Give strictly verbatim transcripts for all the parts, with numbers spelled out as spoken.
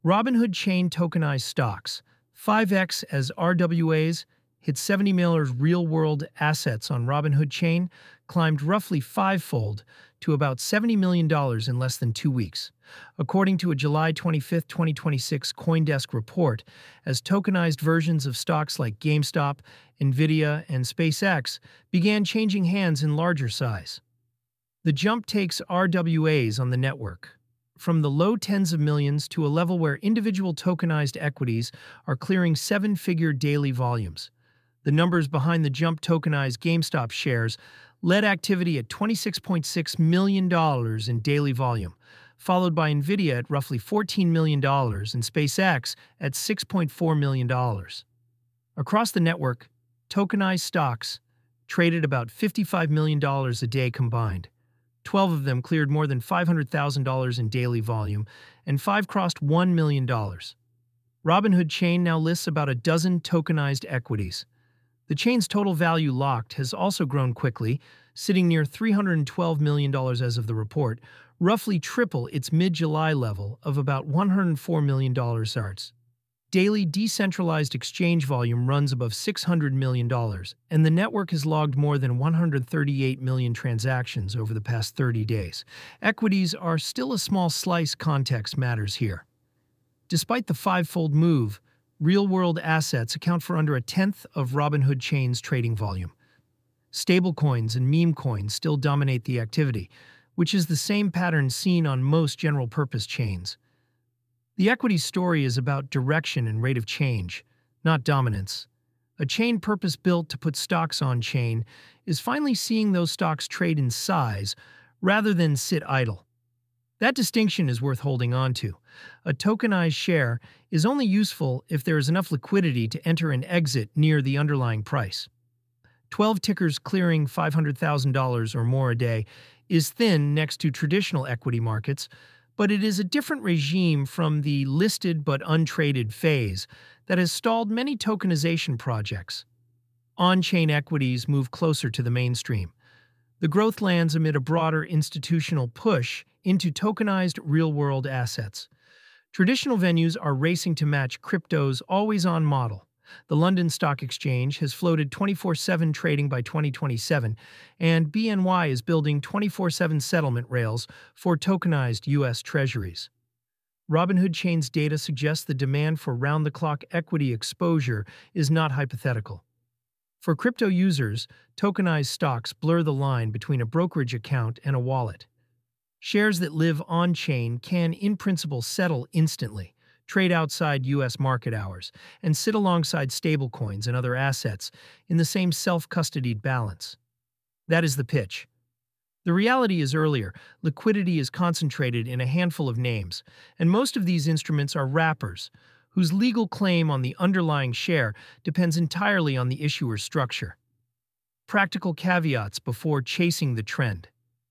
Robinhood Chain tokenized stocks, five x as R W As, hit seventy Miller's real-world assets on Robinhood Chain climbed roughly fivefold to about seventy million dollars in less than two weeks, according to a July twenty-fifth, twenty twenty-six CoinDesk report, as tokenized versions of stocks like GameStop, Nvidia, and SpaceX began changing hands in larger size. The jump takes R W As on the network from the low tens of millions to a level where individual tokenized equities are clearing seven-figure daily volumes. The numbers behind the jump tokenized GameStop shares led activity at twenty-six point six million dollars in daily volume, followed by Nvidia at roughly fourteen million dollars and SpaceX at six point four million dollars. Across the network, tokenized stocks traded about fifty-five million dollars a day combined. Twelve of them cleared more than five hundred thousand dollars in daily volume, and five crossed one million dollars. Robinhood Chain now lists about a dozen tokenized equities. The chain's total value locked has also grown quickly, sitting near three hundred twelve million dollars as of the report, roughly triple its mid-July level of about one hundred four million dollars. Daily decentralized exchange volume runs above six hundred million dollars, and the network has logged more than one hundred thirty-eight million transactions over the past thirty days. Equities are still a small slice. Context matters here. Despite the five-fold move, real-world assets account for under a tenth of Robinhood Chain's trading volume. Stablecoins and meme coins still dominate the activity, which is the same pattern seen on most general-purpose chains. The equity story is about direction and rate of change, not dominance. A chain purpose-built to put stocks on-chain is finally seeing those stocks trade in size rather than sit idle. That distinction is worth holding on to. A tokenized share is only useful if there is enough liquidity to enter and exit near the underlying price. twelve tickers clearing five hundred thousand dollars or more a day is thin next to traditional equity markets, but it is a different regime from the listed but untraded phase that has stalled many tokenization projects. On-chain equities move closer to the mainstream. The growth lands amid a broader institutional push into tokenized real-world assets. Traditional venues are racing to match crypto's always-on model. The London Stock Exchange has floated twenty-four seven trading by twenty twenty-seven, and B N Y is building twenty-four seven settlement rails for tokenized U S Treasuries. Robinhood Chain's data suggests the demand for round-the-clock equity exposure is not hypothetical. For crypto users, tokenized stocks blur the line between a brokerage account and a wallet. Shares that live on-chain can, in principle, settle instantly, trade outside U S market hours, and sit alongside stablecoins and other assets in the same self-custodied balance. That is the pitch. The reality is earlier. Liquidity is concentrated in a handful of names, and most of these instruments are wrappers, whose legal claim on the underlying share depends entirely on the issuer's structure. Practical caveats before chasing the trend.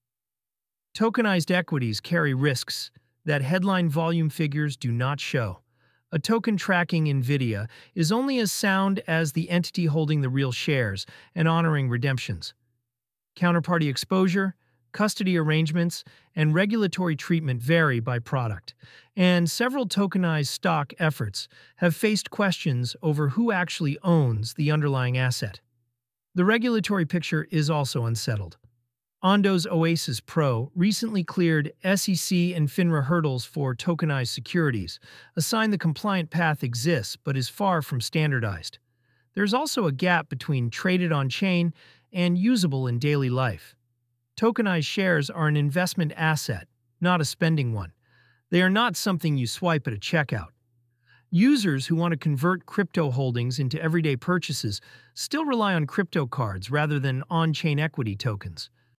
Tokenized equities carry risks that headline volume figures do not show. A token tracking Nvidia is only as sound as the entity holding the real shares and honoring redemptions. Counterparty exposure, custody arrangements, and regulatory treatment vary by product, and several tokenized stock efforts have faced questions over who actually owns the underlying asset. The regulatory picture is also unsettled. Ondo's Oasis Pro recently cleared S E C and FINRA hurdles for tokenized securities, a sign the compliant path exists but is far from standardized. There's also a gap between traded on-chain and usable in daily life. Tokenized shares are an investment asset, not a spending one. They are not something you swipe at a checkout. Users who want to convert crypto holdings into everyday purchases still rely on crypto cards rather than on-chain equity tokens.